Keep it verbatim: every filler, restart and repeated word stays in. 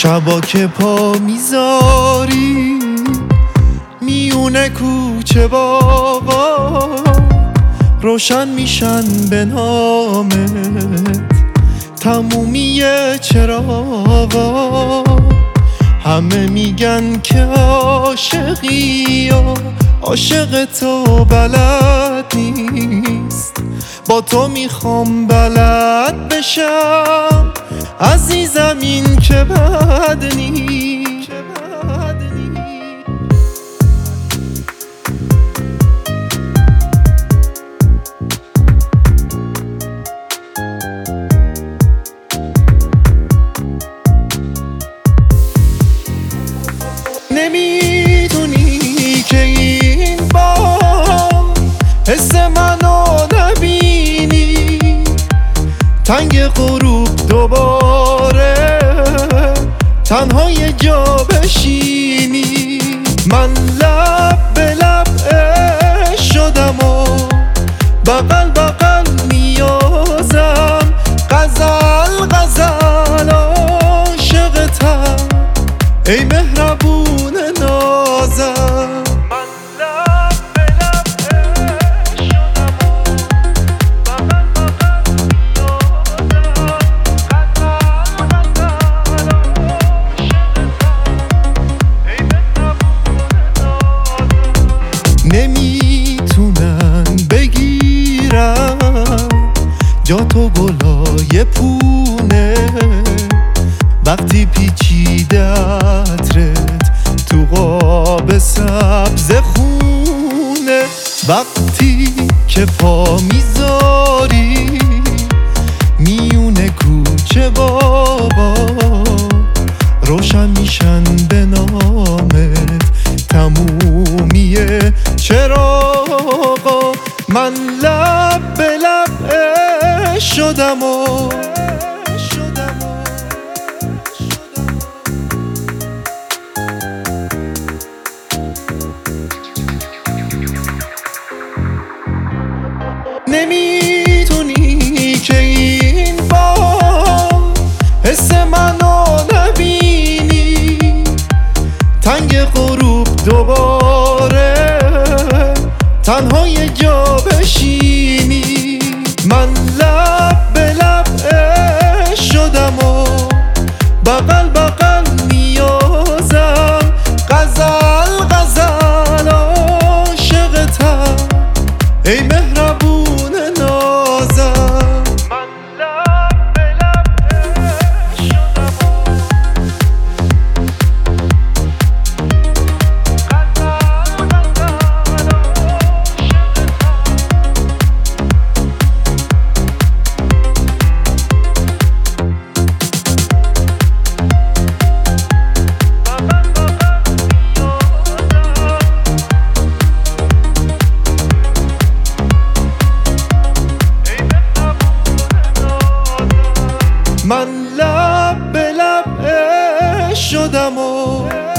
شبا که پا میذاری میونه کوچه باغا روشن میشن به نامت تمومی چراغا. همه میگن که عاشقی یا عاشق تو بلد نیست، با تو میخوام بلد بشم عزیزم این که بد نیست. نمیدونی که این بار حس منو نبینی، تنگ غروب دوباره تنها یه جا بشینی. من لب به لب عشق شدم و بغل بغل نیازم، غزل غزل عاشقتم ای مهربون نازم. من لب به لب عشق شدم و بغل بغل نیازم، غزل غزل عاشقتم ای مهربون نازم. نمیتونن بگیرن جا تو گلای پونه، وقتی پیچیده عطرت تو قاب سبز خونه. وقتی که پا میذاری میونه کوچه بابا روشن میشن به نامت تمومی چراغا. من لب به لب عشق شدم و نمیتونی که این بار حس منو نبینی، تنگ غروب دوباره تنها یه جا بشینی. من لب به لب عشق شدم و بغل بغل نیازم، غزل غزل عاشقتم ای مهربون نازم. من لب به لب عشق شدم و غزل غزل من لب به لب عشق شدم و